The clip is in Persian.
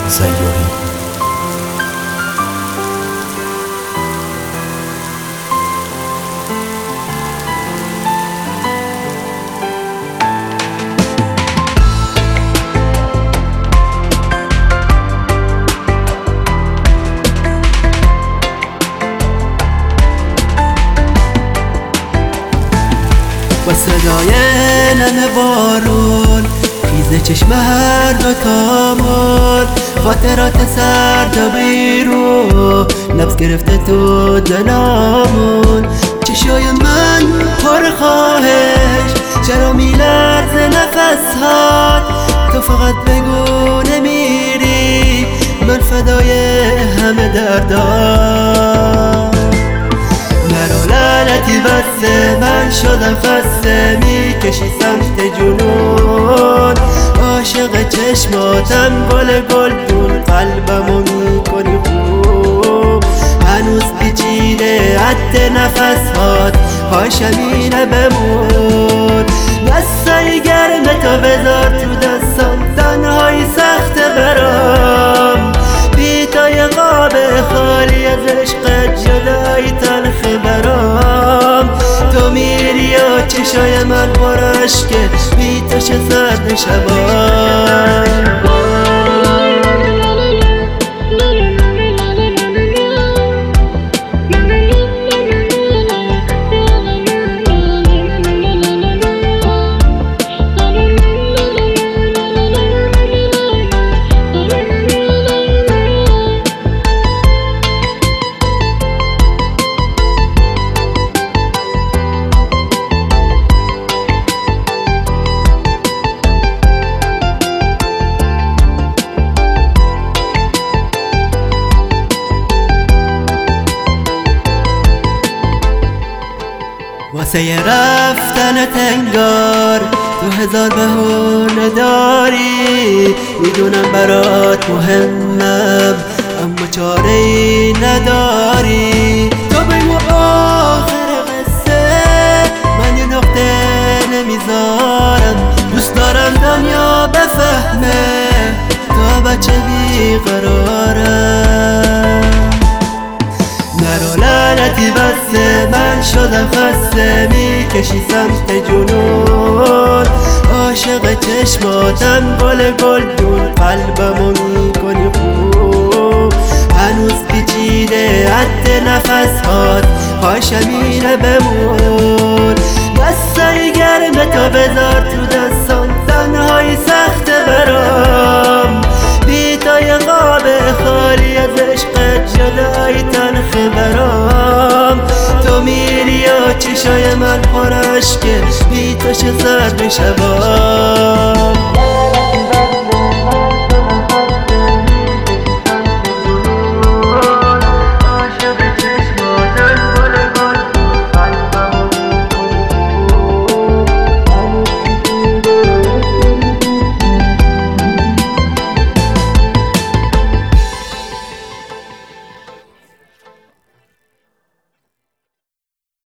زیاری. با صدای نم بارون خیز چشم هر دوتا مون، خاطرات سرد و بیرون نبض گرفته تو دلامون. چشای من پر خواهش، چرا میلرزه نفسهات؟ تو فقط بگو نمیری، من فدای همه دردام. نرو لعنتی بسته، من شدم خسته، میکشی سمت جنون. عاشق چشماتم گل گلدون، قلبمو میکنی خوب. هنوز پیچیده عد نفسهات، پاشم اینه بمون. دستای گرم تو بذار تو دستم، تنهایی سخت برام. بیتای قاب خالی از عشقت، جدایی تلخ برام. تو میری و چشای من پر اشکه، بی تو چه سرد شبام. واسه رفتن تنگار تو هزار بهونه داری، میدونم برات مهمم اما چاره ای نداری. تو بگو آخر قصه، من یه نقطه نمیذارم. دوست دارم دنیا بفهمه تو بچه بیقرارم. نرو لعنتی بسته، من شدم خسته، میکشی سمت جنون. عاشق چشماتم گل گلدون، قلبمو میکنی خوب. هنوز پیچیده عد نفسهات، پاشم اینه بمون. دستای گرم تو بذار تو دستم، تنهایی سخت برام. بیتای قاب خالی از عشقت، جدایی تلخ برام. تو میری و چشای من پر اشکه، بی تو چه سرد شبام.